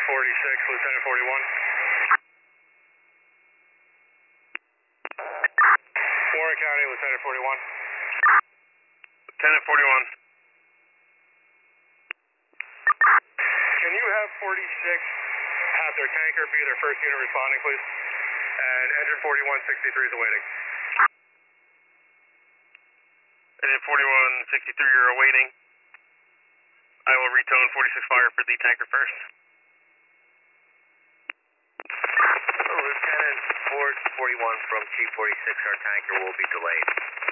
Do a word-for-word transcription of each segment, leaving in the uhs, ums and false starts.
forty-six, Lieutenant forty-one. Warren County, Lieutenant forty-one. Lieutenant forty-one. Can you have forty-six have their tanker be their first unit responding, please? And engine forty-one sixty-three is awaiting. Engine forty-one sixty-three, you're awaiting. I will retone forty-six fire for the tanker first. Lieutenant Ford forty-one from Chief forty-six, our tanker will be delayed.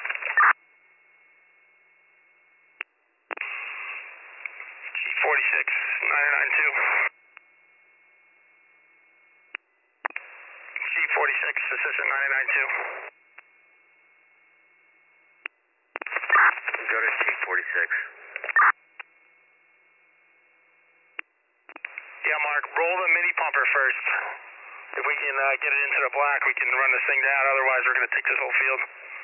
Chief forty-six, nine nine two. Chief forty-six, Assistant nine nine two. Go to Chief forty-six. Yeah, Mark, roll the mini pumper first. If we can uh, get it into the black, we can run this thing down. Otherwise, we're going to take this whole field.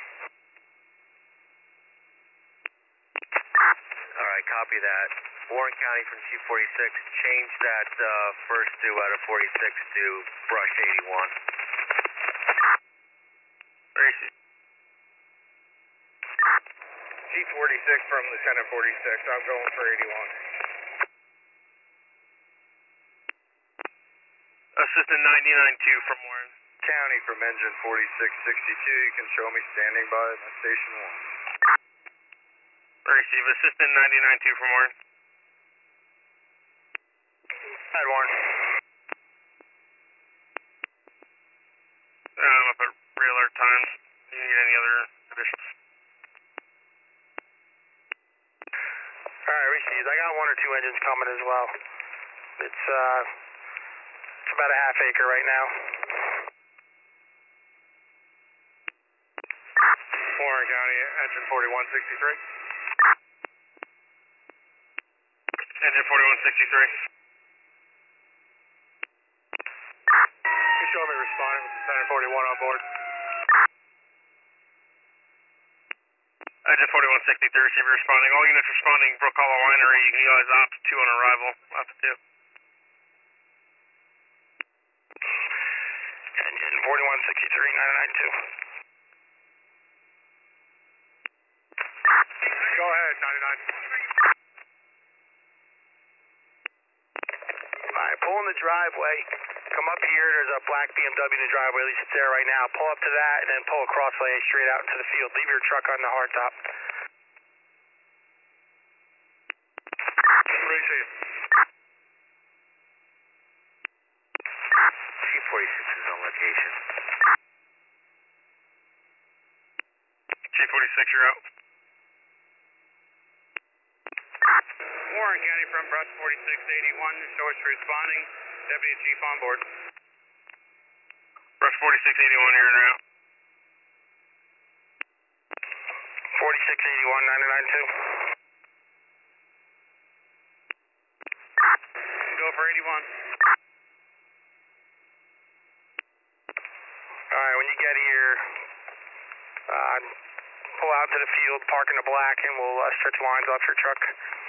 All right, copy that. Warren County from Chief forty-six, change that uh, first two out of forty-six to brush eighty-one. Chief forty-six from Lieutenant forty-six, I'm going for eighty-one. Assistant ninety-nine two from Warren. County from engine forty-six sixty-two, you can show me standing by my station one. Receive. Assistant ninety-nine two from Warren. Hi, Warren. I'm up at re-alert times. Do you need any other additions? Alright, received. I got one or two engines coming as well. It's, uh, it's about a half acre right now. Warren County, engine forty-one sixty-three. Engine forty-one sixty-three. You show me responding with Lieutenant forty-one on board. Engine forty-one sixty-three, receiver responding. All units responding, Brook Hollow Winery. You can utilize ops two on arrival. Ops two. Engine forty-one sixty-three, nine nine two. Go ahead, ninety-nine. Alright, pull in the driveway. Come up here, there's a black B M W in the driveway, at least it's there right now. Pull up to that and then pull across lane straight out into the field. Leave your truck on the hardtop. Receive. Chief forty-six is on location. Chief forty-six, you're out. Warren County from Brush forty-six eighty-one, show us responding. Deputy Chief on board. Brush forty-six eighty-one, you're in route. forty-six eighty-one, nine nine two. Go for eighty-one. Alright, when you get here, uh, pull out to the field, park in the black, and we'll uh, stretch lines off your truck.